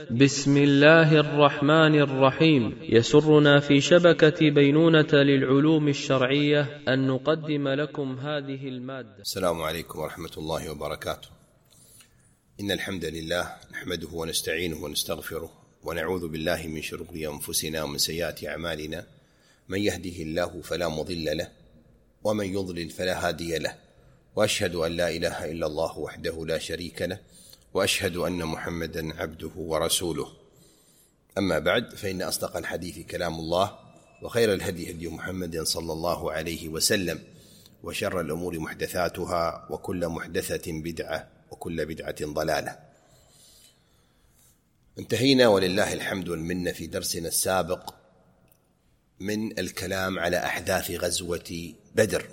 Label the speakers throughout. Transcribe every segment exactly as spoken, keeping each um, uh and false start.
Speaker 1: بسم الله الرحمن الرحيم. يسرنا في شبكة بينونة للعلوم الشرعية أن نقدم لكم هذه المادة.
Speaker 2: السلام عليكم ورحمة الله وبركاته. إن الحمد لله نحمده ونستعينه ونستغفره ونعوذ بالله من شرور أنفسنا ومن سيئات أعمالنا، من يهده الله فلا مضل له ومن يضلل فلا هادي له، وأشهد أن لا إله إلا الله وحده لا شريك له، وأشهد أن محمدا عبده ورسوله. أما بعد، فإن أصدق الحديث كلام الله، وخير الهدي هدي محمد صلى الله عليه وسلم، وشر الأمور محدثاتها، وكل محدثة بدعة، وكل بدعة ضلالة. انتهينا ولله الحمد والمنة في درسنا السابق من الكلام على أحداث غزوة بدر،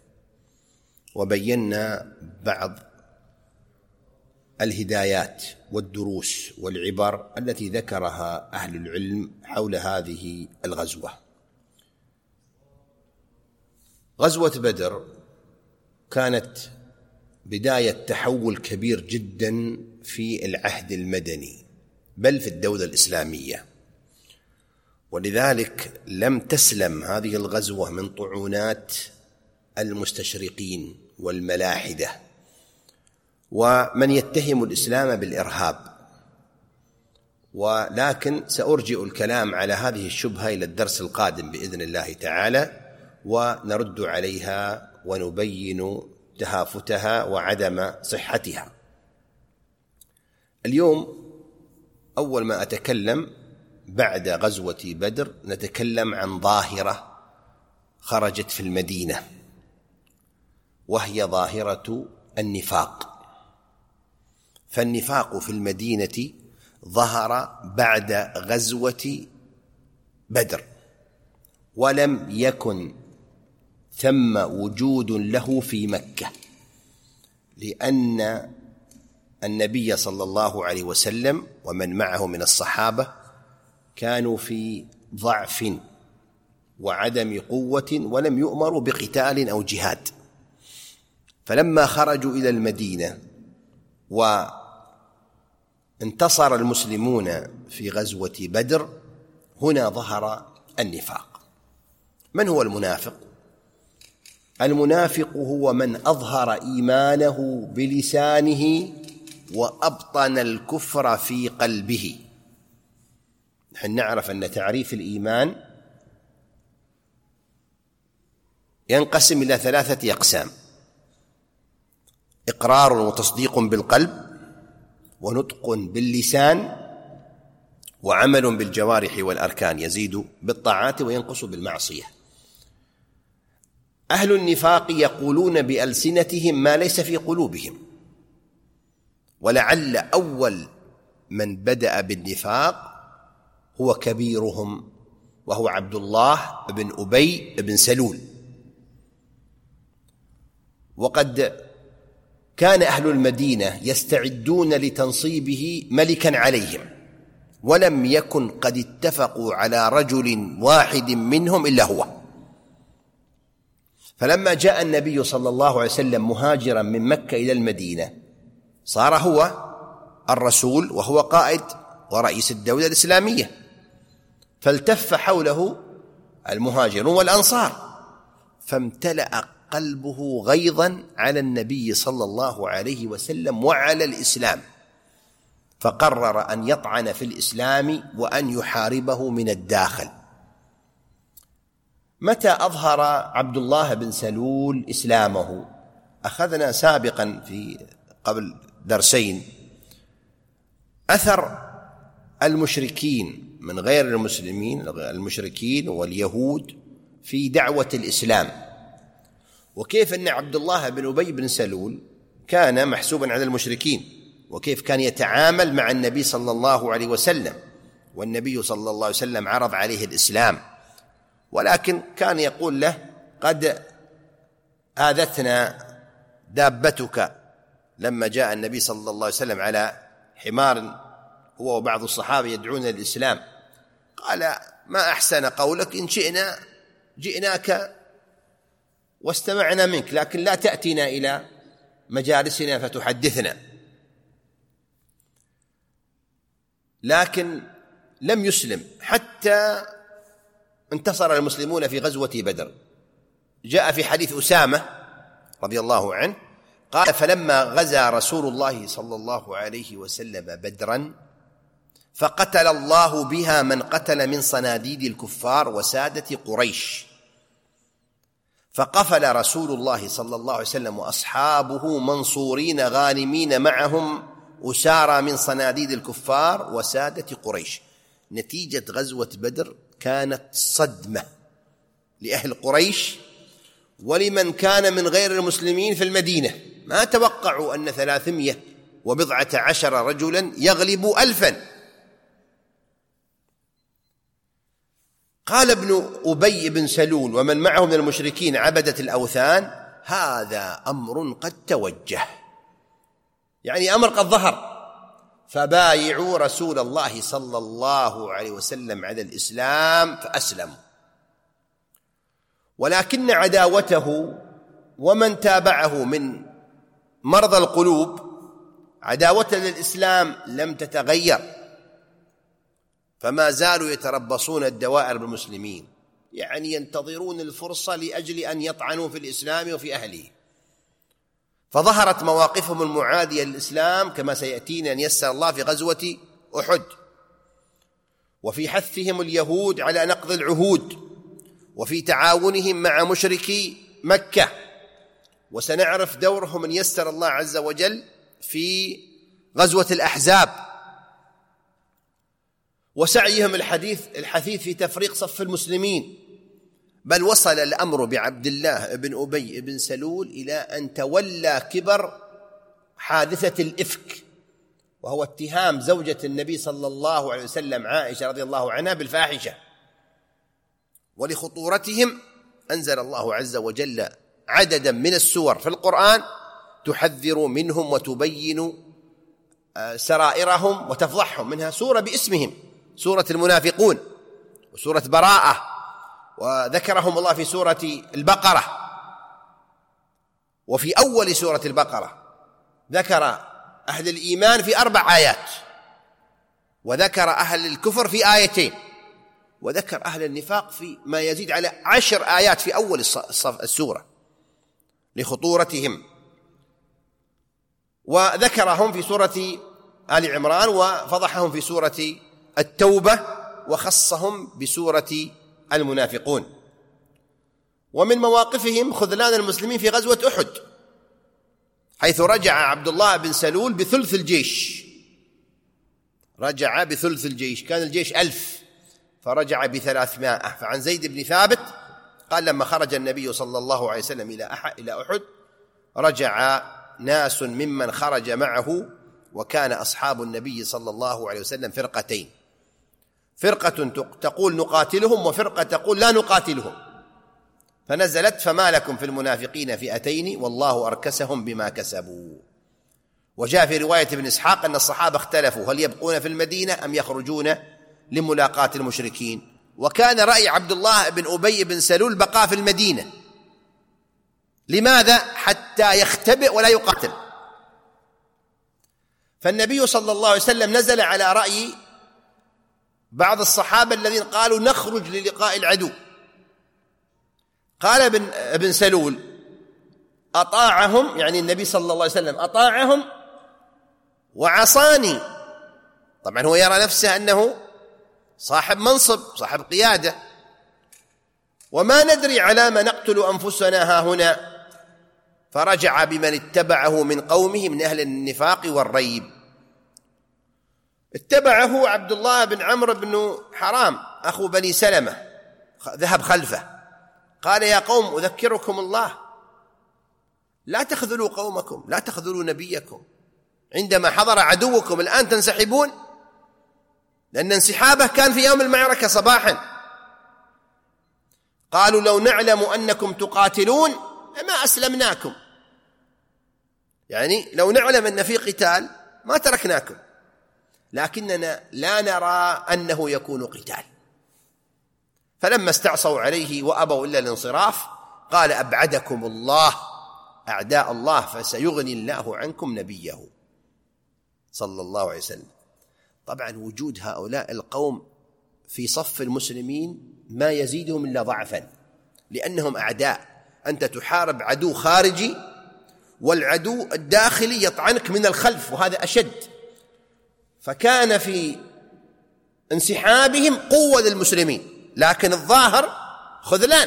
Speaker 2: وبينا بعض الهدايات والدروس والعبر التي ذكرها أهل العلم حول هذه الغزوة. غزوة بدر كانت بداية تحول كبير جدا في العهد المدني، بل في الدولة الإسلامية، ولذلك لم تسلم هذه الغزوة من طعونات المستشرقين والملاحدة ومن يتهم الإسلام بالإرهاب. ولكن سأرجئ الكلام على هذه الشبهة إلى الدرس القادم بإذن الله تعالى، ونرد عليها ونبين تهافتها وعدم صحتها. اليوم أول ما أتكلم بعد غزوة بدر نتكلم عن ظاهرة خرجت في المدينة، وهي ظاهرة النفاق. فالنفاق في المدينة ظهر بعد غزوة بدر، ولم يكن ثم وجود له في مكة، لأن النبي صلى الله عليه وسلم ومن معه من الصحابة كانوا في ضعف وعدم قوة، ولم يؤمروا بقتال أو جهاد. فلما خرجوا إلى المدينة وانتصر المسلمون في غزوة بدر، هنا ظهر النفاق. من هو المنافق؟ المنافق هو من أظهر إيمانه بلسانه وأبطن الكفر في قلبه. نحن نعرف أن تعريف الإيمان ينقسم إلى ثلاثة أقسام: إقرار وتصديق بالقلب، ونطق باللسان، وعمل بالجوارح والأركان، يزيد بالطاعات وينقص بالمعصية. أهل النفاق يقولون بألسنتهم ما ليس في قلوبهم، ولعل أول من بدأ بالنفاق هو كبيرهم، وهو عبد الله بن أبي بن سلول. وقد كان أهل المدينة يستعدون لتنصيبه ملكا عليهم، ولم يكن قد اتفقوا على رجل واحد منهم إلا هو. فلما جاء النبي صلى الله عليه وسلم مهاجرا من مكة إلى المدينة، صار هو الرسول وهو قائد ورئيس الدولة الإسلامية، فالتف حوله المهاجرون والأنصار، فامتلأ قلبه غيظا على النبي صلى الله عليه وسلم وعلى الإسلام، فقرر أن يطعن في الإسلام وأن يحاربه من الداخل. متى أظهر عبد الله بن سلول إسلامه؟ أخذنا سابقا في قبل درسين أثر المشركين من غير المسلمين، المشركين واليهود، في دعوة الإسلام، وكيف أن عبد الله بن أبي بن سلول كان محسوبا على المشركين، وكيف كان يتعامل مع النبي صلى الله عليه وسلم، والنبي صلى الله عليه وسلم عرض عليه الإسلام، ولكن كان يقول له: قد آذتنا دابتك. لما جاء النبي صلى الله عليه وسلم على حمار هو وبعض الصحابة يدعون الإسلام، قال: ما أحسن قولك، إن شئنا جئناك واستمعنا منك، لكن لا تأتينا إلى مجالسنا فتحدثنا. لكن لم يسلم حتى انتصر المسلمون في غزوة بدر. جاء في حديث أسامة رضي الله عنه قال: فلما غزا رسول الله صلى الله عليه وسلم بدرا فقتل الله بها من قتل من صناديد الكفار وسادة قريش، فقفل رسول الله صلى الله عليه وسلم وأصحابه منصورين غانمين معهم أسارى من صناديد الكفار وسادة قريش. نتيجة غزوة بدر كانت صدمة لأهل قريش ولمن كان من غير المسلمين في المدينة، ما توقعوا أن ثلاثمائة وبضعة عشر رجلا يغلب ألفا. قال ابن أبي بن سلول ومن معه من المشركين عبدة الأوثان: هذا أمر قد توجه، يعني أمر قد ظهر، فبايعوا رسول الله صلى الله عليه وسلم على الإسلام فأسلموا. ولكن عداوته ومن تابعه من مرضى القلوب عداوة للإسلام لم تتغير، فما زالوا يتربصون الدوائر بالمسلمين، يعني ينتظرون الفرصة لأجل أن يطعنوا في الإسلام وفي أهله. فظهرت مواقفهم المعادية للإسلام كما سيأتينا أن يسر الله في غزوة أحد، وفي حثهم اليهود على نقض العهود، وفي تعاونهم مع مشركي مكة، وسنعرف دورهم أن يسر الله عز وجل في غزوة الأحزاب، وسعيهم الحديث الحثيث في تفريق صف المسلمين. بل وصل الأمر بعبد الله بن أبي بن سلول إلى أن تولى كبر حادثة الإفك، وهو اتهام زوجة النبي صلى الله عليه وسلم عائشة رضي الله عنها بالفاحشة. ولخطورتهم أنزل الله عز وجل عددا من السور في القرآن تحذر منهم وتبين سرائرهم وتفضحهم، منها سورة باسمهم، سورة المنافقون وسورة براءة، وذكرهم الله في سورة البقرة. وفي أول سورة البقرة ذكر أهل الإيمان في أربع آيات، وذكر أهل الكفر في آيتين، وذكر أهل النفاق في ما يزيد على عشر آيات في أول السورة لخطورتهم. وذكرهم في سورة آل عمران، وفضحهم في سورة التوبة، وخصهم بسورة المنافقون. ومن مواقفهم خذلان المسلمين في غزوة أحد، حيث رجع عبد الله بن سلول بثلث الجيش، رجع بثلث الجيش، كان الجيش ألف فرجع بثلاثمائة. فعن زيد بن ثابت قال: لما خرج النبي صلى الله عليه وسلم إلى أحد رجع ناس ممن خرج معه، وكان أصحاب النبي صلى الله عليه وسلم فرقتين، فرقة تقول نقاتلهم وفرقة تقول لا نقاتلهم، فنزلت: فما لكم في المنافقين فئتين والله أركسهم بما كسبوا. وجاء في رواية ابن إسحاق أن الصحابة اختلفوا هل يبقون في المدينة أم يخرجون لملاقاة المشركين، وكان رأي عبد الله بن أبي بن سلول بقاء في المدينة. لماذا؟ حتى يختبئ ولا يقاتل. فالنبي صلى الله عليه وسلم نزل على رأي بعض الصحابة الذين قالوا نخرج للقاء العدو. قال ابن, ابن سلول: أطاعهم، يعني النبي صلى الله عليه وسلم أطاعهم وعصاني. طبعا هو يرى نفسه أنه صاحب منصب، صاحب قيادة، وما ندري على ما نقتل أنفسنا ها هنا. فرجع بمن اتبعه من قومه من أهل النفاق والريب. اتبعه عبد الله بن عمرو بن حرام أخو بني سلمة، ذهب خلفه، قال: يا قوم أذكركم الله، لا تخذلوا قومكم، لا تخذلوا نبيكم، عندما حضر عدوكم الآن تنسحبون، لأن انسحابه كان في يوم المعركة صباحا. قالوا: لو نعلم أنكم تقاتلون ما أسلمناكم، يعني لو نعلم أن في قتال ما تركناكم، لكننا لا نرى أنه يكون قتال. فلما استعصوا عليه وأبوا إلا الانصراف قال: أبعدكم الله أعداء الله فسيغني الله عنكم نبيه صلى الله عليه وسلم. طبعا وجود هؤلاء القوم في صف المسلمين ما يزيدهم إلا ضعفا، لأنهم أعداء. أنت تحارب عدو خارجي، والعدو الداخلي يطعنك من الخلف، وهذا أشد. فكان في انسحابهم قوة للمسلمين، لكن الظاهر خذلان.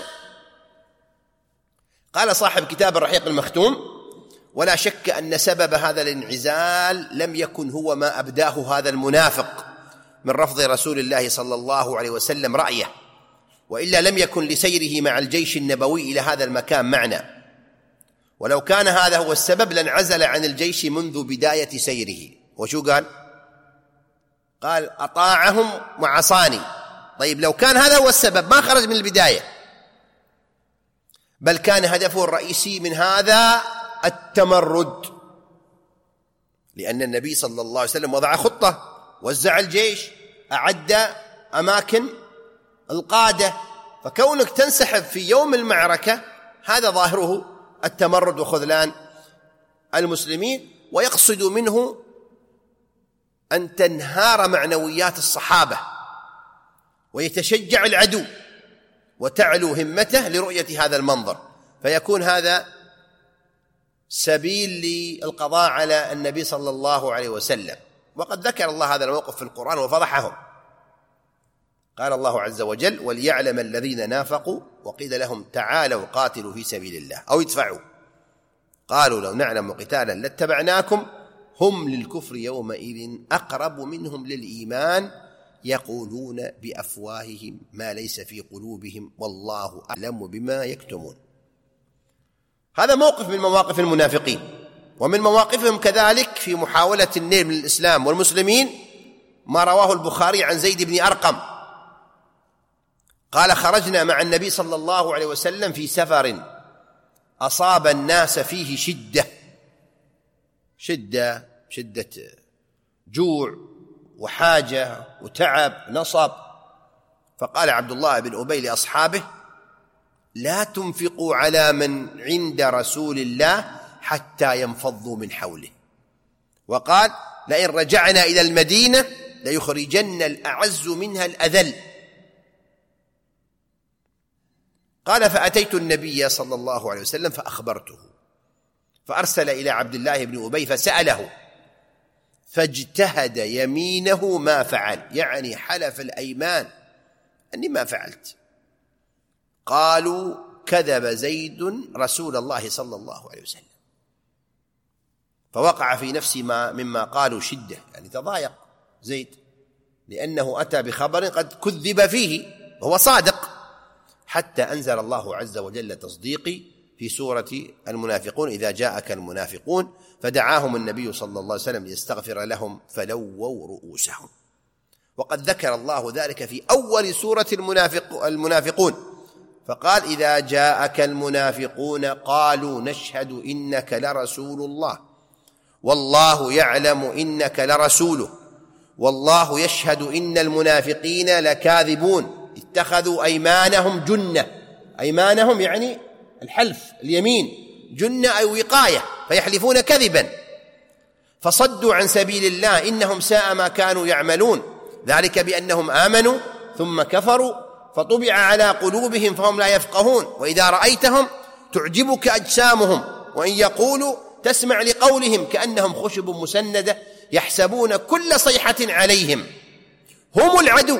Speaker 2: قال صاحب كتاب الرحيق المختوم: ولا شك أن سبب هذا الانعزال لم يكن هو ما أبداه هذا المنافق من رفض رسول الله صلى الله عليه وسلم رأيه، وإلا لم يكن لسيره مع الجيش النبوي إلى هذا المكان معنى، ولو كان هذا هو السبب لانعزل عن الجيش منذ بداية سيره. وشو قال؟ قال: أطاعهم وعصاني. طيب لو كان هذا هو السبب ما خرج من البداية، بل كان هدفه الرئيسي من هذا التمرد، لأن النبي صلى الله عليه وسلم وضع خطة، وزع الجيش، أعد أماكن القادة، فكونك تنسحب في يوم المعركة هذا ظاهره التمرد وخذلان المسلمين، ويقصد منه أن تنهار معنويات الصحابة ويتشجع العدو وتعلو همته لرؤية هذا المنظر، فيكون هذا سبيل للقضاء على النبي صلى الله عليه وسلم. وقد ذكر الله هذا الموقف في القرآن وفضحهم. قال الله عز وجل: وليعلم الذين نافقوا وقيل لهم تعالوا قاتلوا في سبيل الله أو ادفعوا قالوا لو نعلم قتالا لاتبعناكم هم للكفر يومئذ أقرب منهم للإيمان يقولون بأفواههم ما ليس في قلوبهم والله أعلم بما يكتمون. هذا موقف من مواقف المنافقين، ومن مواقفهم كذلك في محاولة النيل من الإسلام والمسلمين ما رواه البخاري عن زيد بن أرقم قال: خرجنا مع النبي صلى الله عليه وسلم في سفر أصاب الناس فيه شدة شدة شدة جوع وحاجة وتعب نصب. فقال عبد الله بن أبي لأصحابه: لا تنفقوا على من عند رسول الله حتى ينفضوا من حوله. وقال: لئن رجعنا إلى المدينة ليخرجن الأعز منها الأذل. قال: فأتيت النبي صلى الله عليه وسلم فأخبرته، فأرسل إلى عبد الله بن أبي فسأله، فاجتهد يمينه ما فعل، يعني حلف الأيمان أني ما فعلت. قالوا: كذب زيد رسول الله صلى الله عليه وسلم. فوقع في نفسي ما مما قالوا شدة، يعني تضايق زيد لأنه أتى بخبر قد كذب فيه وهو صادق، حتى أنزل الله عز وجل تصديقي في سورة المنافقون: إذا جاءك المنافقون فدعاهم النبي صلى الله عليه وسلم ليستغفر لهم فلووا رؤوسهم. وقد ذكر الله ذلك في أول سورة المنافق المنافقون فقال: إذا جاءك المنافقون قالوا نشهد إنك لرسول الله والله يعلم إنك لرسوله والله يشهد إن المنافقين لكاذبون اتخذوا أيمانهم جنة. أيمانهم يعني الحلف، اليمين، جنة أي وقاية، فيحلفون كذبا فصدوا عن سبيل الله إنهم ساء ما كانوا يعملون، ذلك بأنهم آمنوا ثم كفروا فطبع على قلوبهم فهم لا يفقهون. وإذا رأيتهم تعجبك أجسامهم وإن يقولوا تسمع لقولهم كأنهم خشب مسندة يحسبون كل صيحة عليهم هم العدو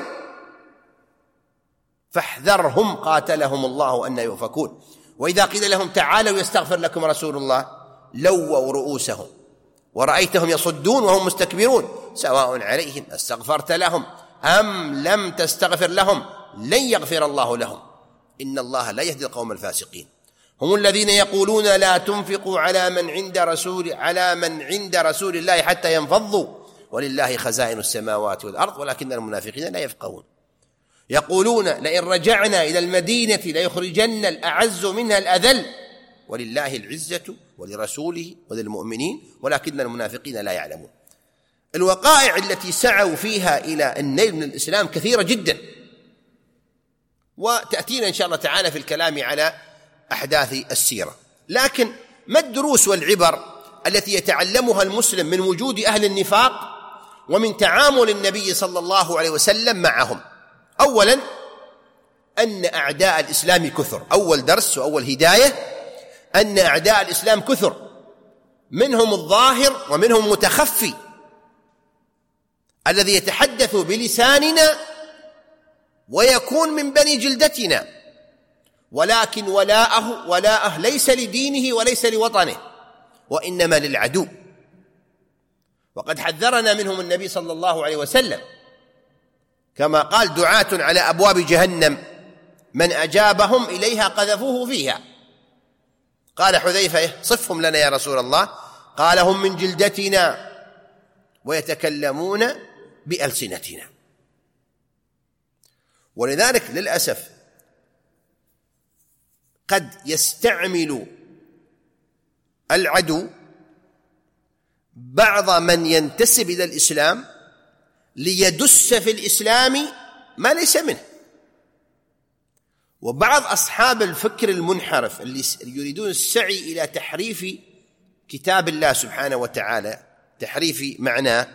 Speaker 2: فاحذرهم قاتلهم الله أن يؤفكون. وإذا قيل لهم تعالوا يستغفر لكم رسول الله لووا رؤوسهم ورأيتهم يصدون وهم مستكبرون سواء عليهم استغفرت لهم أم لم تستغفر لهم لن يغفر الله لهم إن الله لا يهدي القوم الفاسقين. هم الذين يقولون لا تنفقوا على من عند رسول على من عند رسول الله حتى ينفضوا ولله خزائن السماوات والأرض ولكن المنافقين لا يفقهون. يقولون لئن رجعنا إلى المدينة ليخرجن الأعز منها الأذل ولله العزة ولرسوله وللمؤمنين ولكن المنافقين لا يعلمون. الوقائع التي سعوا فيها إلى النيل من الإسلام كثيرة جدا، وتأتينا إن شاء الله تعالى في الكلام على أحداث السيرة. لكن ما الدروس والعبر التي يتعلمها المسلم من وجود أهل النفاق ومن تعامل النبي صلى الله عليه وسلم معهم. أولا أن أعداء الإسلام كثر، أول درس وأول هداية أن أعداء الإسلام كثر، منهم الظاهر ومنهم متخفي الذي يتحدث بلساننا ويكون من بني جلدتنا، ولكن ولاءه ولاءه ليس لدينه وليس لوطنه، وإنما للعدو. وقد حذرنا منهم النبي صلى الله عليه وسلم كما قال: دعاة على أبواب جهنم من أجابهم إليها قذفوه فيها. قال حذيفة: صفهم لنا يا رسول الله. قال: هم من جلدتنا ويتكلمون بألسنتنا. ولذلك للأسف قد يستعمل العدو بعض من ينتسب إلى الإسلام ليدس في الإسلام ما ليس منه. وبعض أصحاب الفكر المنحرف اللي يريدون السعي إلى تحريف كتاب الله سبحانه وتعالى، تحريف معناه،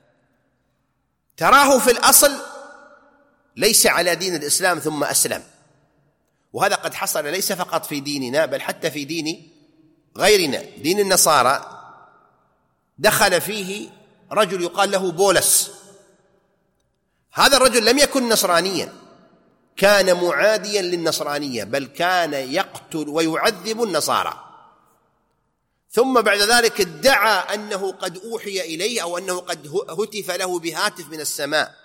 Speaker 2: تراه في الأصل ليس على دين الإسلام ثم أسلم. وهذا قد حصل ليس فقط في ديننا بل حتى في دين غيرنا. دين النصارى دخل فيه رجل يقال له بولس. هذا الرجل لم يكن نصرانيا، كان معاديا للنصرانية، بل كان يقتل ويعذب النصارى. ثم بعد ذلك ادعى أنه قد أوحي إليه أو أنه قد هتف له بهاتف من السماء،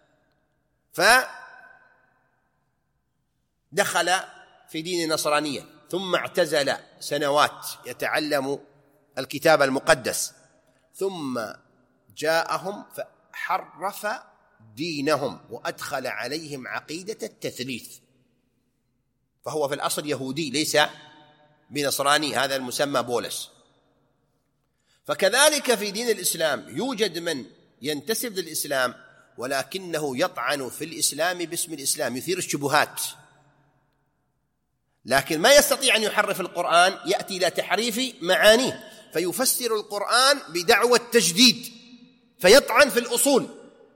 Speaker 2: فدخل في دين النصرانية، ثم اعتزل سنوات يتعلم الكتاب المقدس، ثم جاءهم فحرف دينهم وأدخل عليهم عقيدة التثليث، فهو في الأصل يهودي ليس بنصراني، هذا المسمى بولس. فكذلك في دين الإسلام يوجد من ينتسب للإسلام ولكنه يطعن في الإسلام باسم الإسلام، يثير الشبهات، لكن ما يستطيع أن يحرف القرآن، يأتي إلى تحريف معانيه، فيفسر القرآن بدعوى التجديد، فيطعن في الأصول.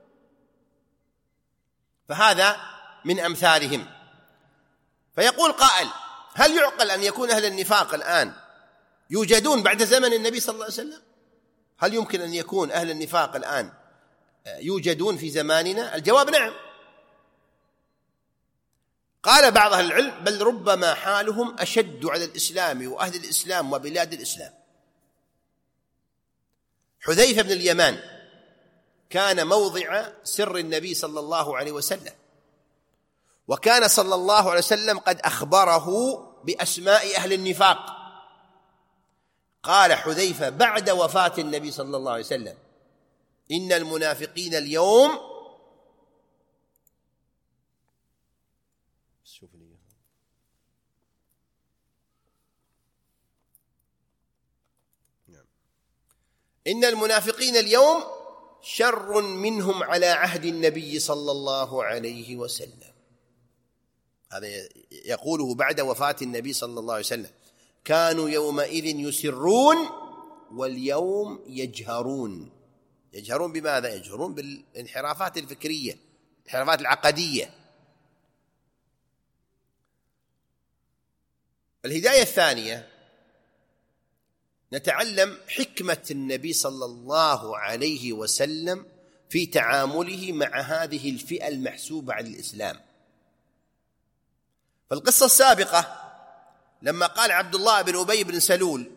Speaker 2: فهذا من أمثالهم. فيقول قائل: هل يعقل أن يكون أهل النفاق الآن يوجدون بعد زمن النبي صلى الله عليه وسلم؟ هل يمكن أن يكون أهل النفاق الآن يوجدون في زماننا؟ الجواب نعم. قال بعض أهل العلم: بل ربما حالهم أشد على الإسلام وأهل الإسلام وبلاد الإسلام. حذيفة بن اليمان كان موضع سر النبي صلى الله عليه وسلم، وكان صلى الله عليه وسلم قد أخبره بأسماء أهل النفاق. قال حذيفة بعد وفاة النبي صلى الله عليه وسلم: إن المنافقين اليوم شوف لي نعم إن المنافقين اليوم شر منهم على عهد النبي صلى الله عليه وسلم. هذا يقوله بعد وفاة النبي صلى الله عليه وسلم: كانوا يومئذ يسرون واليوم يجهرون. يجهرون بماذا؟ يجهرون بالانحرافات الفكرية، الانحرافات العقدية. الهداية الثانية نتعلم حكمة النبي صلى الله عليه وسلم في تعامله مع هذه الفئة المحسوبة على الإسلام. فالقصة السابقة لما قال عبد الله بن أبي بن سلول: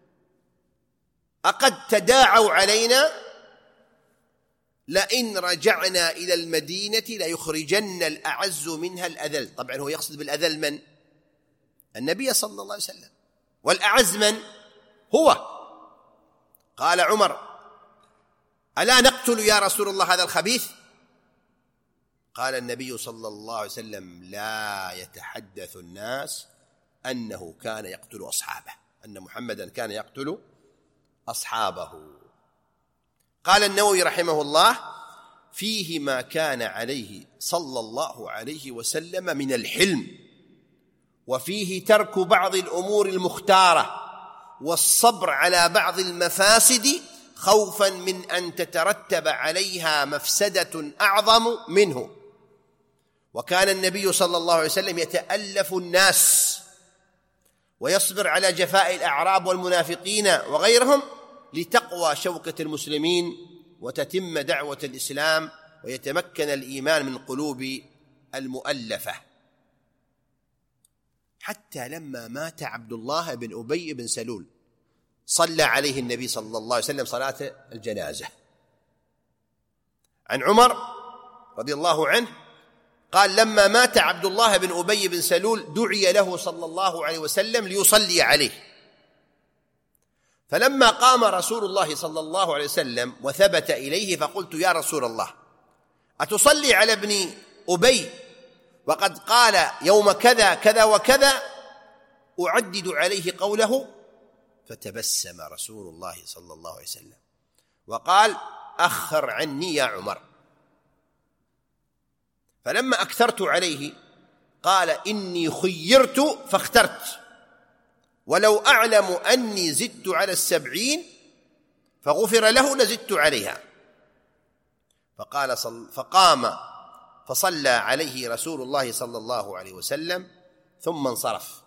Speaker 2: أقد تداعوا علينا لئن رجعنا إلى المدينة ليخرجن الأعز منها الأذل. طبعا هو يقصد بالأذل من؟ النبي صلى الله عليه وسلم. والأعز من؟ هو. قال عمر: ألا نقتل يا رسول الله هذا الخبيث؟ قال النبي صلى الله عليه وسلم: لا يتحدث الناس أنه كان يقتل أصحابه، أن محمدا كان يقتل أصحابه. قال النووي رحمه الله: فيه ما كان عليه صلى الله عليه وسلم من الحلم، وفيه ترك بعض الأمور المختارة والصبر على بعض المفاسد خوفا من أن تترتب عليها مفسدة أعظم منه. وكان النبي صلى الله عليه وسلم يتألف الناس ويصبر على جفاء الأعراب والمنافقين وغيرهم لتقوى شوكة المسلمين وتتم دعوة الإسلام ويتمكن الإيمان من قلوب المؤلفة. حتى لما مات عبد الله بن أبي بن سلول صلى عليه النبي صلى الله عليه وسلم صلاة الجنازة. عن عمر رضي الله عنه قال: لما مات عبد الله بن أبي بن سلول دعي له صلى الله عليه وسلم ليصلي عليه، فلما قام رسول الله صلى الله عليه وسلم وثبت إليه فقلت: يا رسول الله، أتصلي على ابن أبي وقد قال يوم كذا كذا وكذا؟ أعدد عليه قوله. فتبسم رسول الله صلى الله عليه وسلم وقال: أخر عني يا عمر. فلما أكثرت عليه قال: إني خيرت فاخترت، ولو أعلم أني زدت على السبعين فغفر له لزدت عليها. فقال صل فقام فصلى عليه رسول الله صلى الله عليه وسلم ثم انصرف،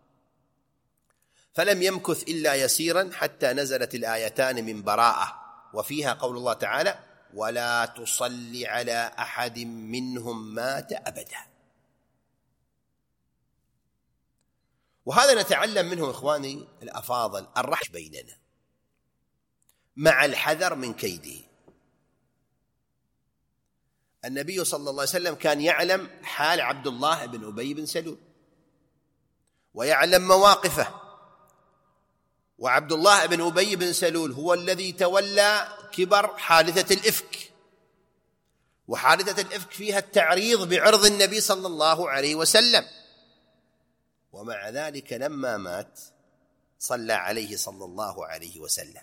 Speaker 2: فلم يمكث إلا يسيرا حتى نزلت الآيتان من براءة، وفيها قول الله تعالى: ولا تصل على أحد منهم مات أبدا. وهذا نتعلم منه إخواني الأفاضل الرحم بيننا مع الحذر من كيده. النبي صلى الله عليه وسلم كان يعلم حال عبد الله بن أبي بن سلول ويعلم مواقفه، وعبد الله بن أبي بن سلول هو الذي تولى كبر حادثة الإفك، وحادثة الإفك فيها التعريض بعرض النبي صلى الله عليه وسلم، ومع ذلك لما مات صلى عليه صلى الله عليه وسلم.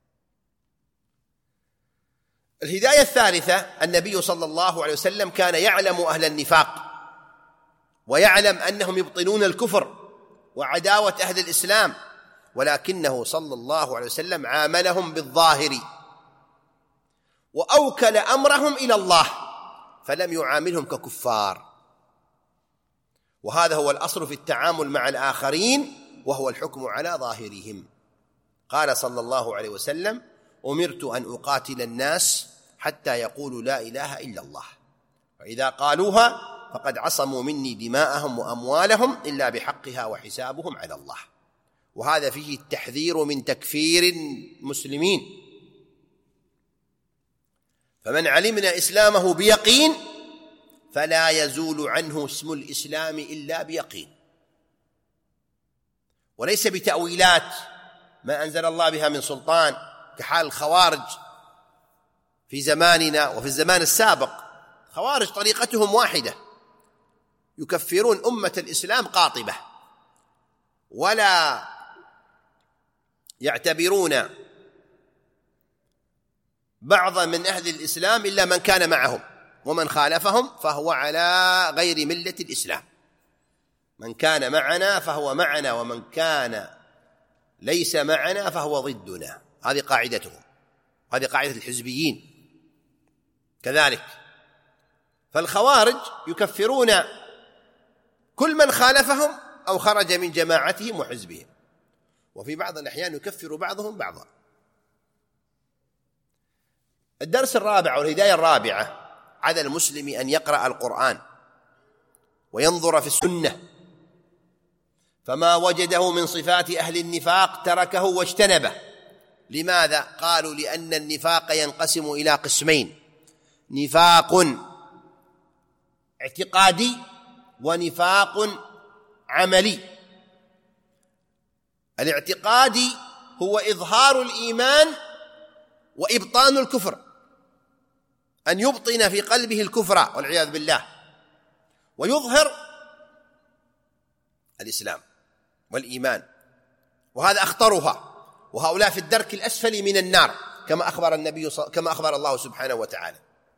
Speaker 2: الهداية الثالثة: النبي صلى الله عليه وسلم كان يعلم أهل النفاق ويعلم أنهم يبطنون الكفر وعداوة أهل الإسلام، ولكنه صلى الله عليه وسلم عاملهم بالظاهر وأوكل أمرهم إلى الله، فلم يعاملهم ككفار. وهذا هو الأصل في التعامل مع الآخرين، وهو الحكم على ظاهرهم. قال صلى الله عليه وسلم: أمرت أن أقاتل الناس حتى يقولوا لا إله إلا الله، فإذا قالوها فقد عصموا مني دماءهم وأموالهم إلا بحقها وحسابهم على الله. وهذا فيه التحذير من تكفير المسلمين. فمن علمنا إسلامه بيقين فلا يزول عنه اسم الإسلام إلا بيقين، وليس بتأويلات ما أنزل الله بها من سلطان كحال الخوارج في زماننا وفي الزمان السابق. خوارج طريقتهم واحدة، يكفرون أمة الإسلام قاطبة، ولا يعتبرون بعض من أهل الإسلام إلا من كان معهم، ومن خالفهم فهو على غير ملة الإسلام. من كان معنا فهو معنا، ومن كان ليس معنا فهو ضدنا. هذه قاعدتهم، هذه قاعدة الحزبيين كذلك. فالخوارج يكفرون كل من خالفهم أو خرج من جماعتهم وحزبهم، وفي بعض الأحيان يكفر بعضهم بعضا. الدرس الرابع والهداية الرابعة: على المسلم أن يقرأ القرآن وينظر في السنة، فما وجده من صفات أهل النفاق تركه واجتنبه. لماذا؟ قالوا: لأن النفاق ينقسم إلى قسمين: نفاق اعتقادي ونفاق عملي. الاعتقادي هو إظهار الإيمان وإبطان الكفر، أن يبطن في قلبه الكفر والعياذ بالله ويظهر الإسلام والإيمان، وهذا أخطرها، وهؤلاء في الدرك الأسفل من النار كما أخبر النبي كما أخبر الله سبحانه وتعالى.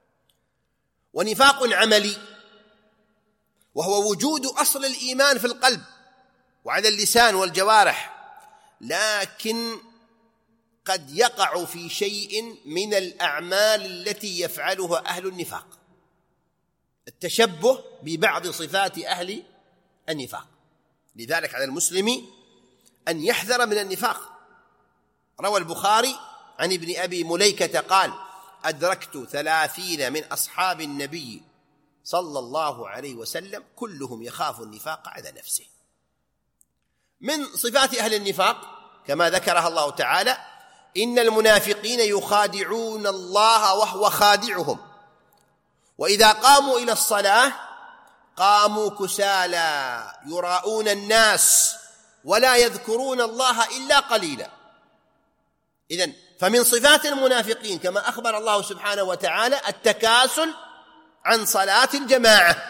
Speaker 2: ونفاق عملي وهو وجود أصل الإيمان في القلب وعلى اللسان والجوارح، لكن قد يقع في شيء من الأعمال التي يفعلها أهل النفاق، التشبه ببعض صفات أهل النفاق. لذلك على المسلم أن يحذر من النفاق. روى البخاري عن ابن أبي مليكة قال: أدركت ثلاثين من أصحاب النبي صلى الله عليه وسلم كلهم يخاف النفاق على نفسه. من صفات أهل النفاق كما ذكرها الله تعالى: إن المنافقين يخادعون الله وهو خادعهم، وإذا قاموا إلى الصلاة قاموا كسالى يراءون الناس ولا يذكرون الله إلا قليلا. إذن فمن صفات المنافقين كما أخبر الله سبحانه وتعالى التكاسل عن صلاة الجماعة،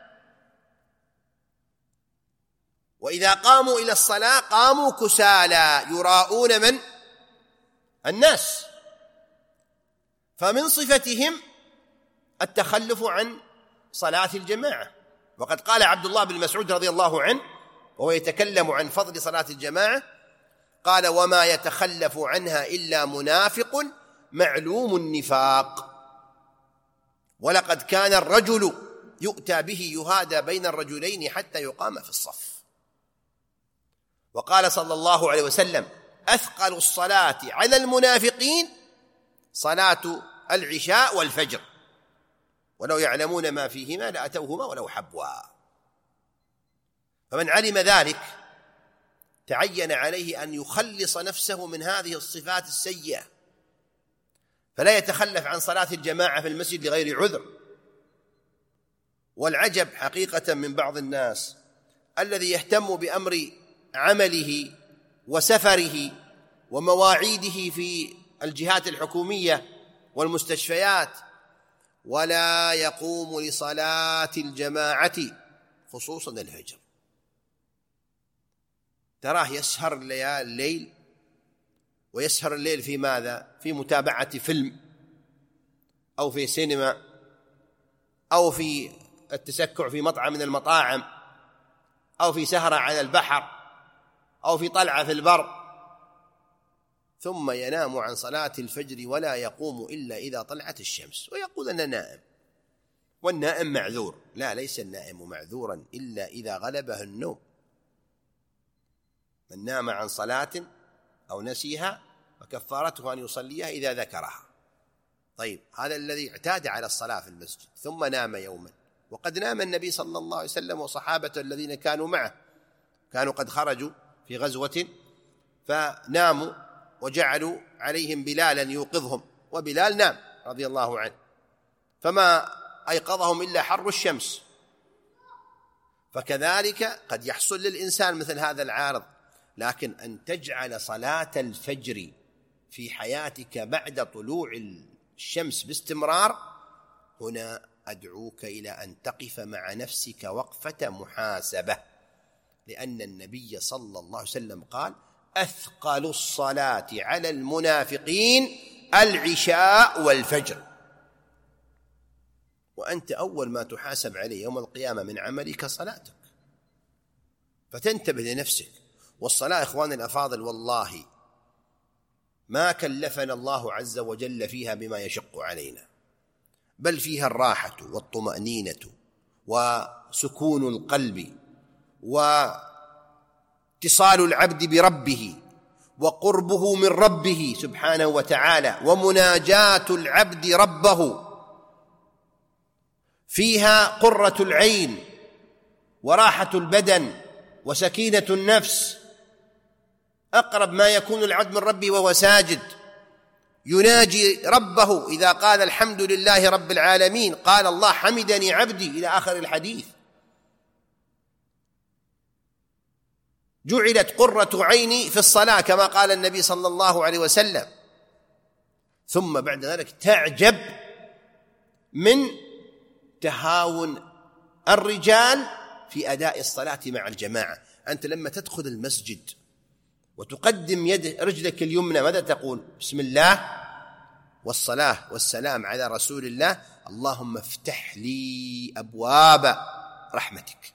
Speaker 2: وإذا قاموا إلى الصلاة قاموا كسالى يراءون من؟ الناس. فمن صفتهم التخلف عن صلاة الجماعة، وقد قال عبد الله بن مسعود رضي الله عنه وهو يتكلم عن فضل صلاة الجماعة قال: وما يتخلف عنها إلا منافق معلوم النفاق، ولقد كان الرجل يؤتى به يهادى بين الرجلين حتى يقام في الصف. وقال صلى الله عليه وسلم: أثقل الصلاة على المنافقين صلاة العشاء والفجر، ولو يعلمون ما فيهما لأتوهما ولو حبوا. فمن علم ذلك تعين عليه أن يخلص نفسه من هذه الصفات السيئة، فلا يتخلف عن صلاة الجماعة في المسجد لغير عذر. والعجب حقيقة من بعض الناس الذي يهتم بأمر عمله وسفره ومواعيده في الجهات الحكومية والمستشفيات ولا يقوم لصلاة الجماعة خصوصا الهجر. تراه يسهر الليل، ويسهر الليل في ماذا؟ في متابعة فيلم أو في سينما أو في التسكع في مطعم من المطاعم أو في سهرة على البحر أو في طلعة في البر، ثم ينام عن صلاة الفجر ولا يقوم إلا إذا طلعت الشمس ويقول أنا نائم. والنائم معذور. لا، ليس النائم معذورا إلا إذا غلبه النوم. من نام عن صلاة أو نسيها فكفارته أن يصليها إذا ذكرها. طيب، هذا الذي اعتاد على الصلاة في المسجد ثم نام يوما، وقد نام النبي صلى الله عليه وسلم وصحابته الذين كانوا معه، كانوا قد خرجوا في غزوة فناموا وجعلوا عليهم بلالا يوقظهم، وبلال نام رضي الله عنه، فما أيقظهم إلا حر الشمس. فكذلك قد يحصل للإنسان مثل هذا العارض، لكن أن تجعل صلاة الفجر في حياتك بعد طلوع الشمس باستمرار، هنا أدعوك إلى أن تقف مع نفسك وقفة محاسبة، لأن النبي صلى الله عليه وسلم قال: أثقل الصلاة على المنافقين العشاء والفجر. وأنت أول ما تحاسب عليه يوم القيامة من عملك صلاتك، فتنتبه لنفسك. والصلاة إخواني الأفاضل والله ما كلفنا الله عز وجل فيها بما يشق علينا، بل فيها الراحة والطمأنينة وسكون القلب واتصال العبد بربه وقربه من ربه سبحانه وتعالى ومناجاة العبد ربه. فيها قرة العين وراحة البدن وسكينة النفس. أقرب ما يكون العبد من ربه وهو ساجد يناجي ربه. إذا قال الحمد لله رب العالمين قال الله حمدني عبدي، إلى آخر الحديث. جعلت قرة عيني في الصلاة كما قال النبي صلى الله عليه وسلم. ثم بعد ذلك تعجب من تهاون الرجال في أداء الصلاة مع الجماعة. أنت لما تدخل المسجد وتقدم يد رجلك اليمنى ماذا تقول؟ بسم الله والصلاة والسلام على رسول الله، اللهم افتح لي أبواب رحمتك.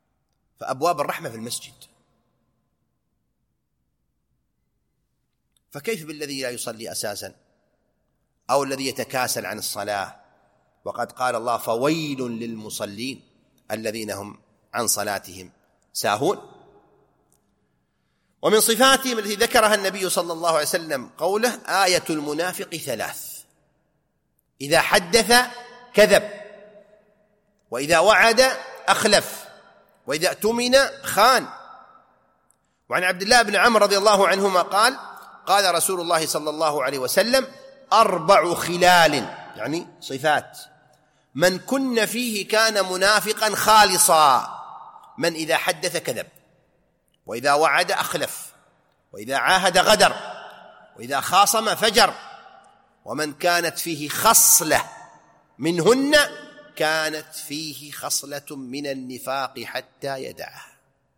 Speaker 2: فأبواب الرحمة في المسجد. فكيف بالذي لا يصلي أساسا أو الذي يتكاسل عن الصلاة؟ وقد قال الله: فويل للمصلين الذين هم عن صلاتهم ساهون. ومن صفاتهم التي ذكرها النبي صلى الله عليه وسلم قوله: آية المنافق ثلاث: إذا حدث كذب، وإذا وعد أخلف، وإذا اؤتمن خان. وعن عبد الله بن عمرو رضي الله عنهما قال: قال رسول الله صلى الله عليه وسلم: أربع خلال، يعني صفات، من كن فيه كان منافقا خالصا: من إذا حدث كذب، وإذا وعد أخلف، وإذا عاهد غدر، وإذا خاصم فجر، ومن كانت فيه خصلة منهن كانت فيه خصلة من النفاق حتى يدعها.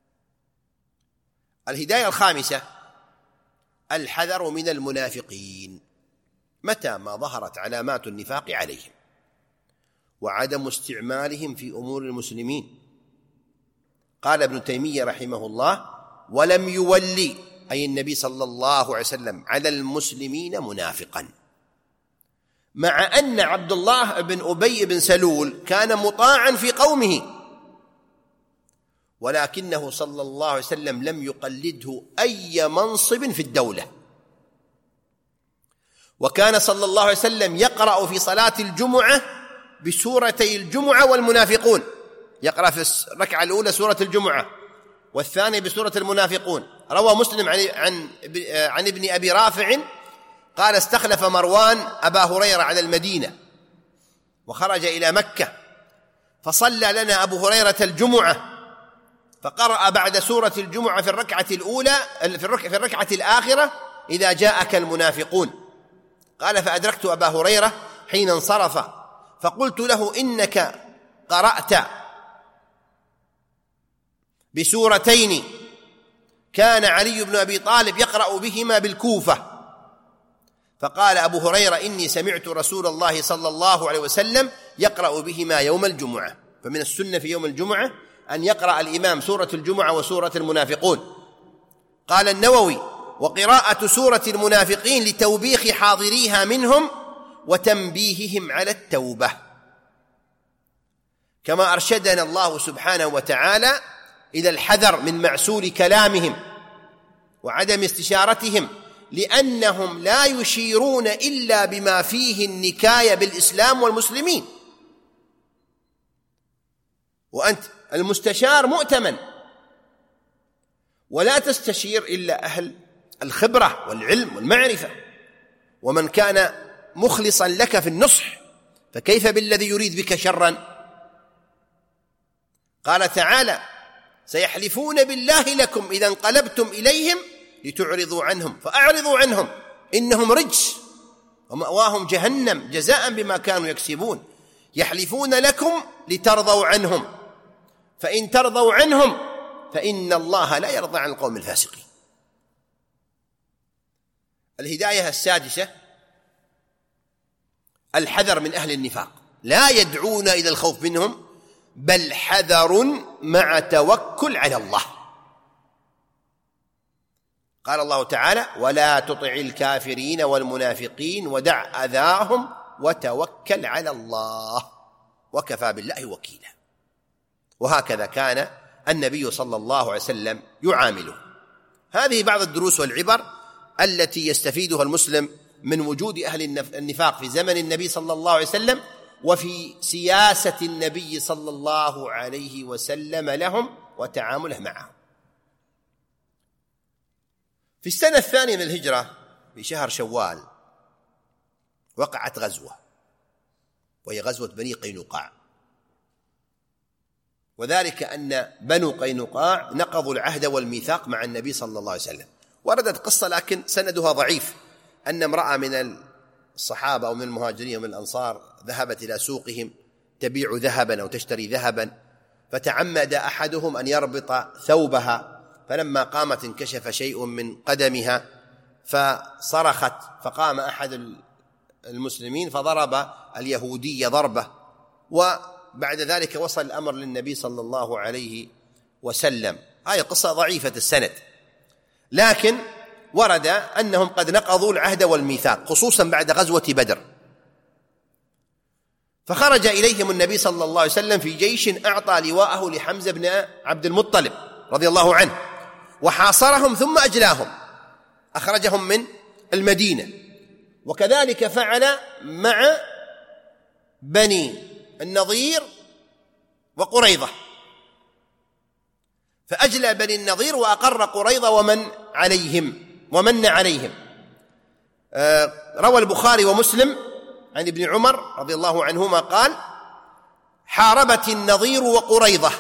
Speaker 2: الهداية الخامسة: الحذر من المنافقين متى ما ظهرت علامات النفاق عليهم، وعدم استعمالهم في أمور المسلمين. قال ابن تيمية رحمه الله: ولم يولي، أي النبي صلى الله عليه وسلم، على المسلمين منافقا، مع أن عبد الله بن أبي بن سلول كان مطاعا في قومه، ولكنه صلى الله عليه وسلم لم يقلده أي منصب في الدولة. وكان صلى الله عليه وسلم يقرأ في صلاة الجمعة بسورتي الجمعة والمنافقون، يقرأ في الركعة الأولى سورة الجمعة والثانية بسورة المنافقون. روى مسلم عن, عن, عن ابن أبي رافع قال: استخلف مروان أبا هريرة على المدينة وخرج إلى مكة، فصلى لنا أبو هريرة الجمعة، فقرأ بعد سورة الجمعة في الركعة الأولى في الركعة الآخرة: إذا جاءك المنافقون. قال: فأدركت أبا هريرة حين انصرف، فقلت له: إنك قرأت بسورتين كان علي بن أبي طالب يقرأ بهما بالكوفة. فقال أبو هريرة: إني سمعت رسول الله صلى الله عليه وسلم يقرأ بهما يوم الجمعة. فمن السنة في يوم الجمعة أن يقرأ الإمام سورة الجمعة وسورة المنافقون. قال النووي: وقراءة سورة المنافقين لتوبيخ حاضريها منهم وتنبيههم على التوبة، كما أرشدنا الله سبحانه وتعالى إلى الحذر من معسول كلامهم وعدم استشارتهم، لأنهم لا يشيرون إلا بما فيه النكاية بالإسلام والمسلمين، وأنت المستشار مؤتمن، ولا تستشير إلا أهل الخبرة والعلم والمعرفة، ومن كان مخلصا لك في النصح، فكيف بالذي يريد بك شرا؟ قال تعالى: سيحلفون بالله لكم إذا انقلبتم إليهم لتعرضوا عنهم فأعرضوا عنهم إنهم رجس ومأواهم جهنم جزاء بما كانوا يكسبون. يحلفون لكم لترضوا عنهم، فإن ترضوا عنهم فإن الله لا يرضى عن القوم الفاسقين. الهداية السادسة: الحذر من أهل النفاق، لا يدعون إلى الخوف منهم، بل حذر مع توكل على الله. قال الله تعالى: ولا تطع الكافرين والمنافقين ودع أذاهم وتوكل على الله وكفى بالله وكيلا. وهكذا كان النبي صلى الله عليه وسلم يعامله. هذه بعض الدروس والعبر التي يستفيدها المسلم من وجود أهل النفاق في زمن النبي صلى الله عليه وسلم، وفي سياسة النبي صلى الله عليه وسلم لهم وتعامله معهم. في السنة الثانية من الهجرة في شهر شوال وقعت غزوة، وهي غزوة بني قينقاع، وذلك أن بنو قينقاع نقضوا العهد والميثاق مع النبي صلى الله عليه وسلم. وردت قصة لكن سندها ضعيف، أن امرأة من الصحابة أو من المهاجرين ومن الأنصار ذهبت إلى سوقهم تبيع ذهبا أو تشتري ذهبا، فتعمد أحدهم أن يربط ثوبها، فلما قامت انكشف شيء من قدمها فصرخت، فقام أحد المسلمين فضرب اليهودي ضربة، وبعد ذلك وصل الأمر للنبي صلى الله عليه وسلم. هذه قصة ضعيفة السند، لكن ورد أنهم قد نقضوا العهد والميثاق خصوصا بعد غزوة بدر، فخرج إليهم النبي صلى الله عليه وسلم في جيش أعطى لواءه لحمزة بن عبد المطلب رضي الله عنه، وحاصرهم ثم أجلاهم، أخرجهم من المدينة. وكذلك فعل مع بني النضير وقريظة، فأجلى بني النضير وأقر قريظة ومن عليهم ومن عليهم. آه روى البخاري ومسلم عن ابن عمر رضي الله عنهما قال: حاربت النضير وقريظة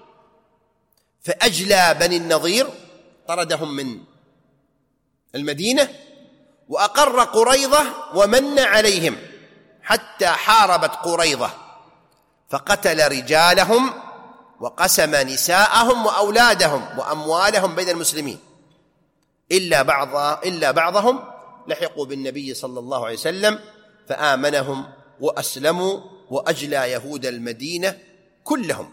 Speaker 2: فأجلى بني النضير، طردهم من المدينة، وأقر قريظة ومن عليهم حتى حاربت قريظة فقتل رجالهم وقسم نساءهم وأولادهم وأموالهم بين المسلمين، إلا بعض إلا بعضهم لحقوا بالنبي صلى الله عليه وسلم فآمنهم وأسلموا، وأجلى يهود المدينة كلهم.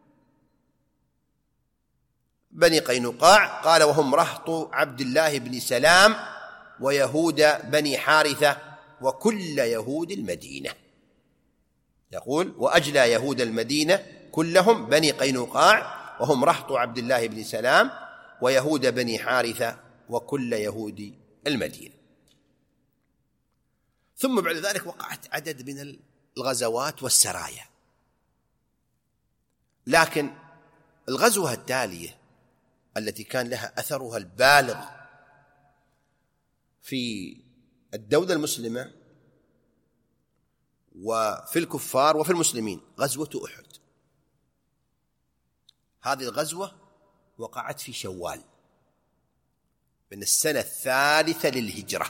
Speaker 2: بني قينقاع قال: وهم رهط عبد الله بن سلام ويهود بني حارثة وكل يهود المدينة. يقول: وأجلى يهود المدينة كلهم بني قينقاع وهم رهط عبد الله بن سلام ويهود بني حارثة وكل يهود المدينة. ثم بعد ذلك وقعت عدد من الغزوات والسرايا، لكن الغزوة التالية التي كان لها أثرها البالغ في الدولة المسلمة وفي الكفار وفي المسلمين غزوة أحد. هذه الغزوة وقعت في شوال من السنة الثالثة للهجرة،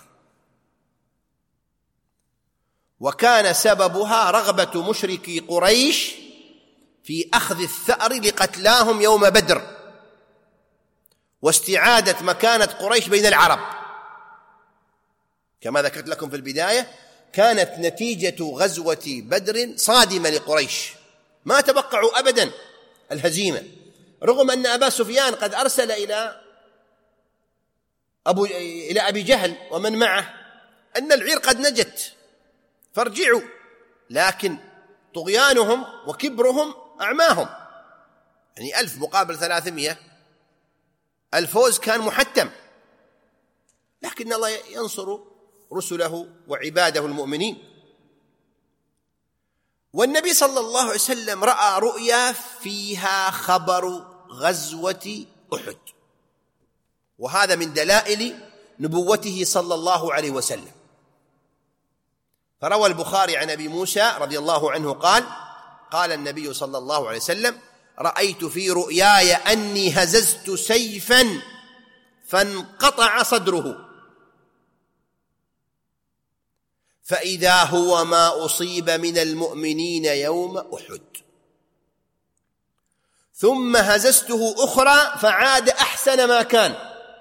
Speaker 2: وكان سببها رغبة مشركي قريش في أخذ الثأر لقتلاهم يوم بدر واستعادة مكانة قريش بين العرب. كما ذكرت لكم في البداية، كانت نتيجة غزوة بدر صادمة لقريش، ما توقعوا أبدا الهزيمة، رغم أن أبا سفيان قد أرسل إلى أبو إلى أبي جهل ومن معه أن العير قد نجت فارجعوا، لكن طغيانهم وكبرهم أعماهم، يعني ألف مقابل ثلاثمائة، الفوز كان محتم، لكن الله ينصر رسله وعباده المؤمنين. والنبي صلى الله عليه وسلم رأى رؤيا فيها خبر غزوة أحد، وهذا من دلائل نبوته صلى الله عليه وسلم. فروى البخاري عن أبي موسى رضي الله عنه قال: قال النبي صلى الله عليه وسلم: رأيت في رؤياي أني هززت سيفا فانقطع صدره، فإذا هو ما أصيب من المؤمنين يوم أحد، ثم هززته أخرى فعاد أحسن ما كان،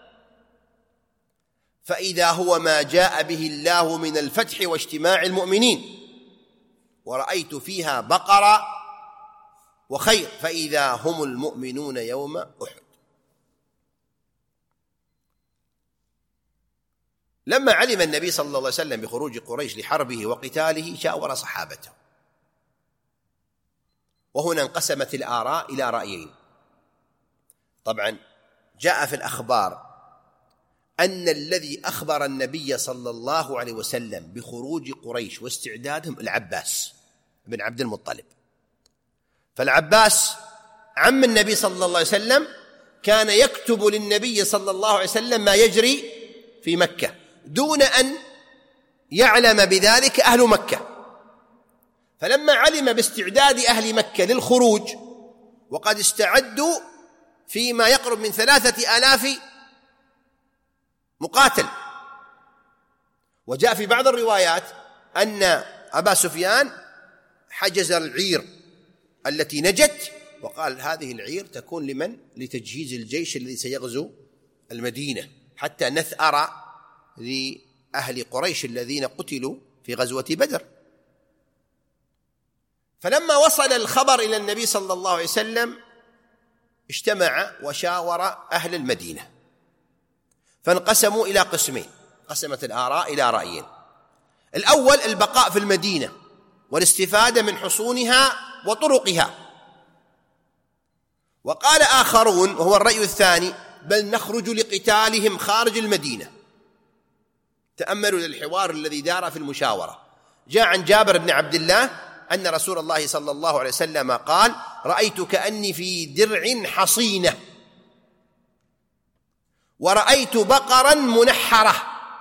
Speaker 2: فإذا هو ما جاء به الله من الفتح واجتماع المؤمنين، ورأيت فيها بقرة وخير، فإذا هم المؤمنون يوم أحد. لما علم النبي صلى الله عليه وسلم بخروج قريش لحربه وقتاله شاور صحابته، وهنا انقسمت الآراء إلى رأيين. طبعا جاء في الأخبار أن الذي أخبر النبي صلى الله عليه وسلم بخروج قريش واستعدادهم العباس بن عبد المطلب، فالعباس عم النبي صلى الله عليه وسلم كان يكتب للنبي صلى الله عليه وسلم ما يجري في مكة دون أن يعلم بذلك أهل مكة. فلما علم باستعداد أهل مكة للخروج وقد استعدوا فيما يقرب من ثلاثة آلاف مقاتل، وجاء في بعض الروايات أن أبا سفيان حجز العير التي نجت وقال: هذه العير تكون لمن؟ لتجهيز الجيش الذي سيغزو المدينة، حتى نثأر لأهل قريش الذين قتلوا في غزوة بدر. فلما وصل الخبر إلى النبي صلى الله عليه وسلم اجتمع وشاور أهل المدينة، فانقسموا إلى قسمين، قسمت الآراء إلى رأيين. الأول البقاء في المدينة والاستفادة من حصونها وطرقها، وقال آخرون وهو الرأي الثاني بل نخرج لقتالهم خارج المدينة. تأملوا الحوار الذي دار في المشاورة. جاء عن جابر بن عبد الله أن رسول الله صلى الله عليه وسلم قال: رأيت كأني في درع حصينة ورأيت بقرا منحرة،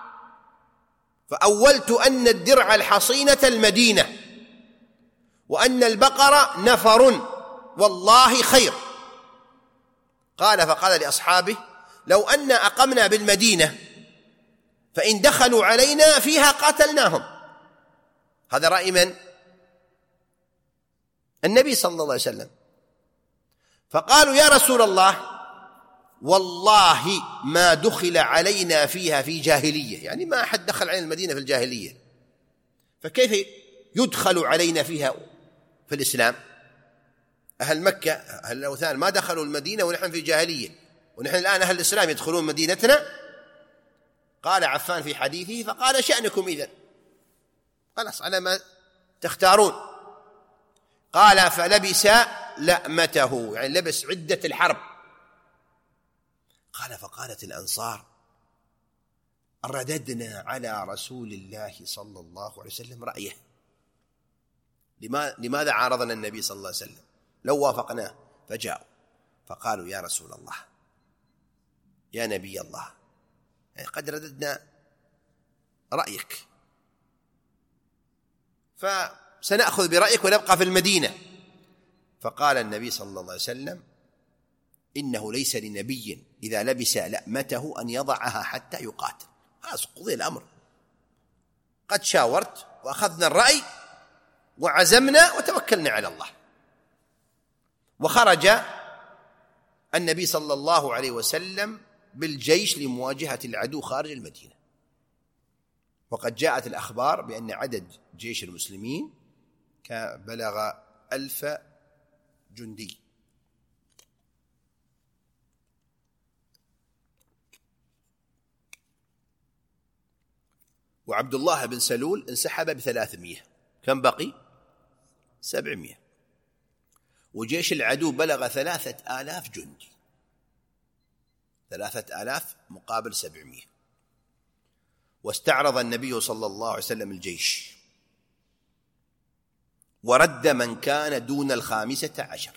Speaker 2: فأولت أن الدرع الحصينة المدينة وأن البقر نفر، والله خير. قال فقال لأصحابه: لو أن أقمنا بالمدينة فإن دخلوا علينا فيها قاتلناهم. هذا رأي من؟ النبي صلى الله عليه وسلم. فقالوا: يا رسول الله، والله ما دخل علينا فيها في جاهلية، يعني ما أحد دخل علينا المدينة في الجاهلية، فكيف يدخل علينا فيها في الإسلام؟ أهل مكة أهل الأوثان ما دخلوا المدينة ونحن في جاهلية، ونحن الآن أهل الإسلام يدخلون مدينتنا. قال عفان في حديثه: فقال شأنكم إذن، خلاص على ما تختارون. قال: فلبس لأمته، يعني لبس عدة الحرب. قال: فقالت الأنصار: رددنا على رسول الله صلى الله عليه وسلم رأيه. لماذا عارضنا النبي صلى الله عليه وسلم؟ لو وافقناه. فجاءوا فقالوا: يا رسول الله، يا نبي الله، يعني قد رددنا رأيك، فسنأخذ برأيك ونبقى في المدينة. فقال النبي صلى الله عليه وسلم: إنه ليس لنبي إذا لبس لأمته أن يضعها حتى يقاتل. خلاص قضي الأمر، قد شاورت وأخذنا الرأي وعزمنا وتوكلنا على الله. وخرج النبي صلى الله عليه وسلم بالجيش لمواجهة العدو خارج المدينة. وقد جاءت الأخبار بأن عدد جيش المسلمين بلغ ألف جندي. وعبد الله بن سلول انسحب بثلاثمائة، كم بقي؟ سبعمائة. وجيش العدو بلغ ثلاثة آلاف جندي، ثلاثة آلاف مقابل سبعمائة. واستعرض النبي صلى الله عليه وسلم الجيش ورد من كان دون الخامسة عشر.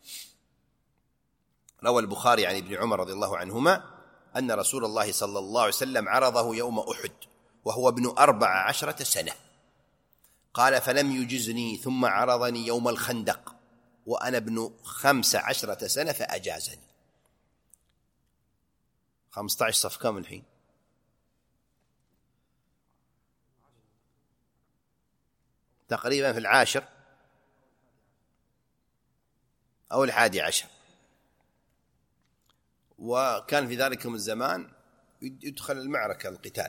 Speaker 2: روى البخاري عن ابن عمر رضي الله عنهما أن رسول الله صلى الله عليه وسلم عرضه يوم أحد وهو ابن أربع عشرة سنة، قال: فلم يجزني، ثم عرضني يوم الخندق وأنا ابن خمس عشرة سنة فأجازني. خمسة عشر صف كم الحين؟ تقريبا في العاشر أو الحادي عشر. وكان في ذلك الزمان يدخل المعركة القتال.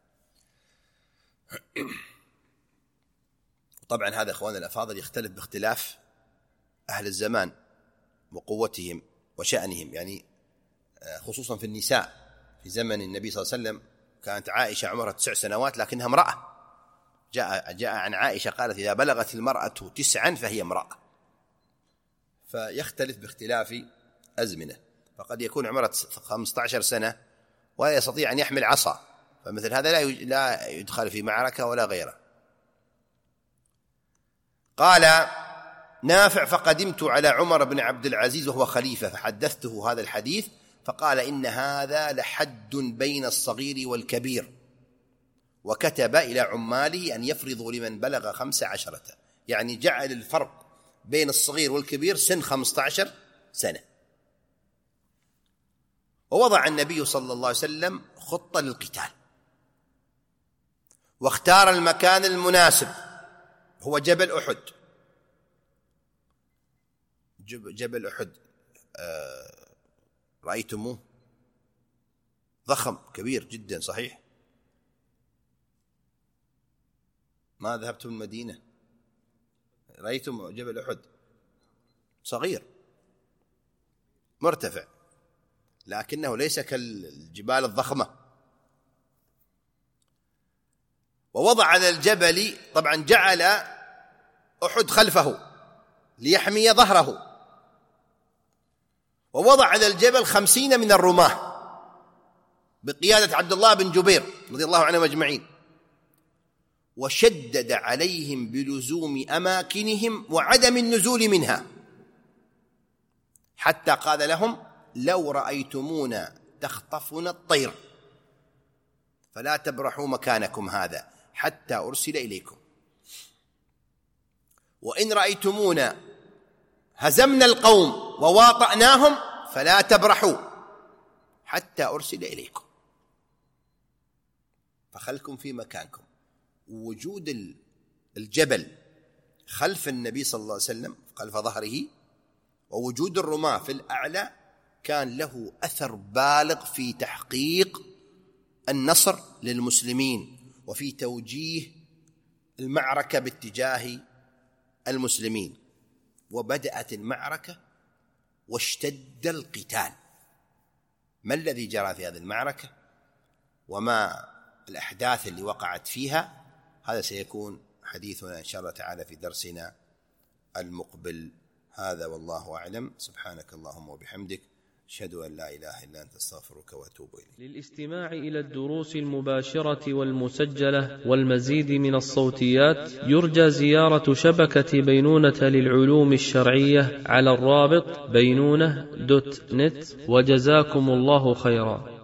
Speaker 2: طبعا هذا أخواننا الأفاضل يختلف باختلاف أهل الزمان وقوتهم وشأنهم، يعني خصوصا في النساء. في زمن النبي صلى الله عليه وسلم كانت عائشة عمرها تسع سنوات لكنها امرأة. جاء, جاء عن عائشة قالت: إذا بلغت المرأة تسعا فهي امرأة. فيختلف باختلاف أزمنة، فقد يكون عمره خمسة عشر سنة ولا يستطيع أن يحمل عصا، فمثل هذا لا يدخل في معركة ولا غيره. قال نافع: فقدمت على عمر بن عبد العزيز وهو خليفة فحدثته هذا الحديث، فقال: إن هذا لحد بين الصغير والكبير، وكتب إلى عماله أن يفرضوا لمن بلغ خمس عشرة، يعني جعل الفرق بين الصغير والكبير سن خمسة عشر سنة. ووضع النبي صلى الله عليه وسلم خطة للقتال، واختار المكان المناسب هو جبل أحد. جبل أحد آه رأيتموه؟ ضخم كبير جدا صحيح؟ ما ذهبتم المدينة رأيتم جبل أحد؟ صغير مرتفع، لكنه ليس كالجبال الضخمة ووضع على الجبل، طبعا جعل أحد خلفه ليحمي ظهره، ووضع على الجبل خمسين من الرماة بقيادة عبد الله بن جبير رضي الله عنهم أجمعين، وشدد عليهم بلزوم أماكنهم وعدم النزول منها، حتى قال لهم: لو رأيتمونا تخطفنا الطير فلا تبرحوا مكانكم هذا حتى أرسل إليكم، وإن رأيتمونا هزمنا القوم وواطأناهم فلا تبرحوا حتى أرسل إليكم. فخلكم في مكانكم. وجود الجبل خلف النبي صلى الله عليه وسلم خلف ظهره، ووجود الرماة في الأعلى، كان له أثر بالغ في تحقيق النصر للمسلمين وفي توجيه المعركة باتجاه المسلمين. وبدأت المعركة واشتد القتال. ما الذي جرى في هذه المعركة وما الأحداث اللي وقعت فيها؟ هذا سيكون حديثنا إن شاء الله تعالى في درسنا المقبل. هذا والله أعلم. سبحانك اللهم وبحمدك، أشهد أن لا إله إلا أنت، أستغفرك وأتوب إليك.
Speaker 1: للاستماع إلى الدروس المباشرة والمسجلة والمزيد من الصوتيات، يرجى زيارة شبكة بينونة للعلوم الشرعية على الرابط بينونة دوت نت. وجزاكم الله خيرا.